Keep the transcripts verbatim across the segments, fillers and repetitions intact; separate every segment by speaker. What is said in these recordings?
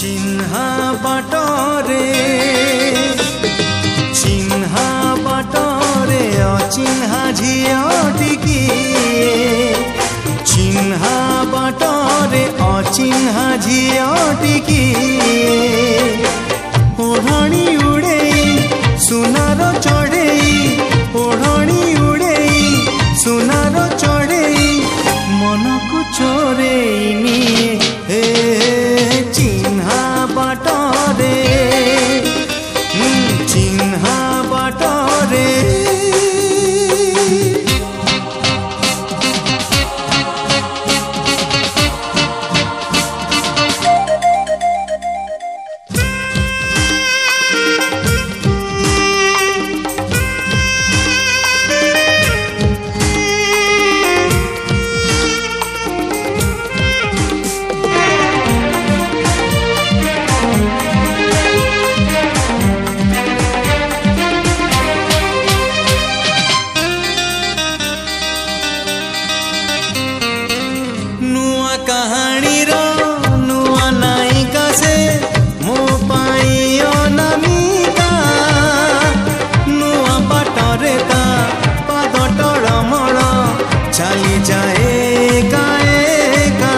Speaker 1: चिन्हा बाटरे चिन्हा बाटरे अचिन्हा झियटिकी चिन्हा बाटरे अचिन्हा झियटिकी ओढ़णी उड़ेई सुनार चढ़ेई ओढ़णी उड़ेई सुनार चढ़ेई मन को चोरेई निए हे चिन्हा बाटरे चिन्हा बाटरे कहानी रो नुआ नायिका से मो पाई अनामिका नुआ बाटरे ता पाद टळमळ चली जाए एका एका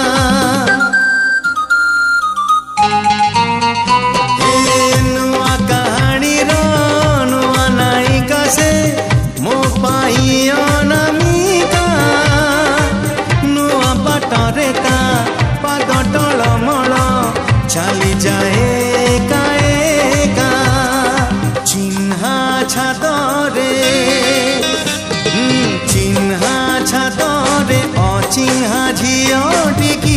Speaker 1: ए नुआ कहानी रो नुआ नायिका से मो पाई अनामिका बाटरे ता पाद टळमळ चली जाए एका एका चिन्हा छातरे चिन्हा छातरे अचिन्हा झियटिकी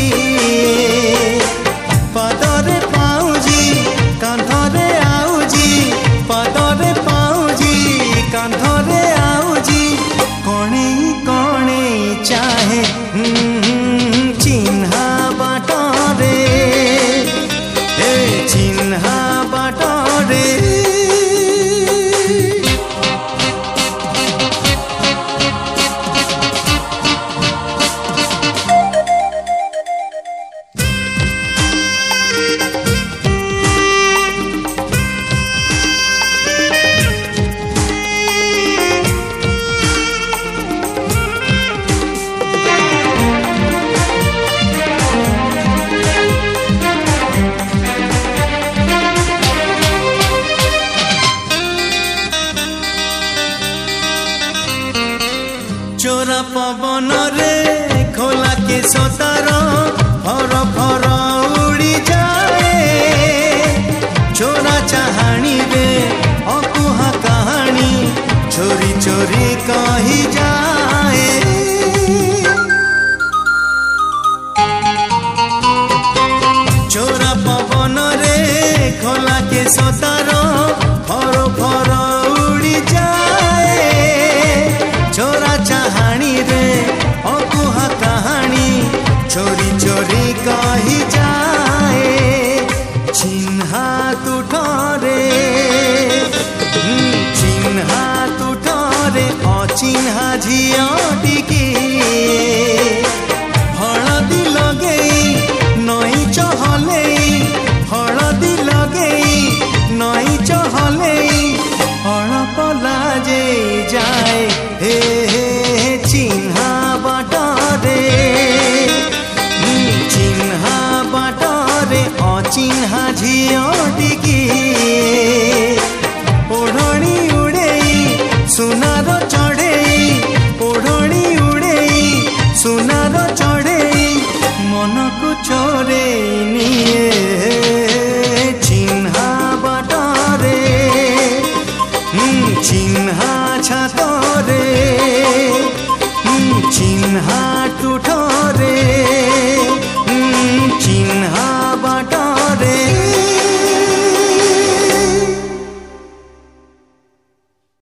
Speaker 1: पदरे पाउजी कांधरे आउजी पदरे पाउजी कांधरे आउजी कणेई कणेई चाहे चिन्हा बाटरे चिन्हा बाटरे चोरा पवन रे खोला के सतार फर फर उड़ी जाए चोरा चाहानी रे अकुहा कहानी चोरी चोरी कही जाए चोरा पवन रे खोला के सतार फर फर उड़ी जाए चोरा चाहानी रे अकुहा कहानी चोरी चोरी कही जाए चिन्हा तुठरे चिन्हा तुठरे अचिन्हा झियटिकी हळदी लगेई नई चहलेई हळदी लगेई नई चहलेई अळप लाजे जाए हे हे चिन्हा बाटरे चिन्हा बाटरे अचिन्हा झियटिकी ओढ़णी उड़ेई सुनार चढ़ेई ओढ़णी उड़ेई सुनार चढ़ेई मन को चोरेई निए चिन्हा बाटरे चिन्हा छातरे चिन्हा टूट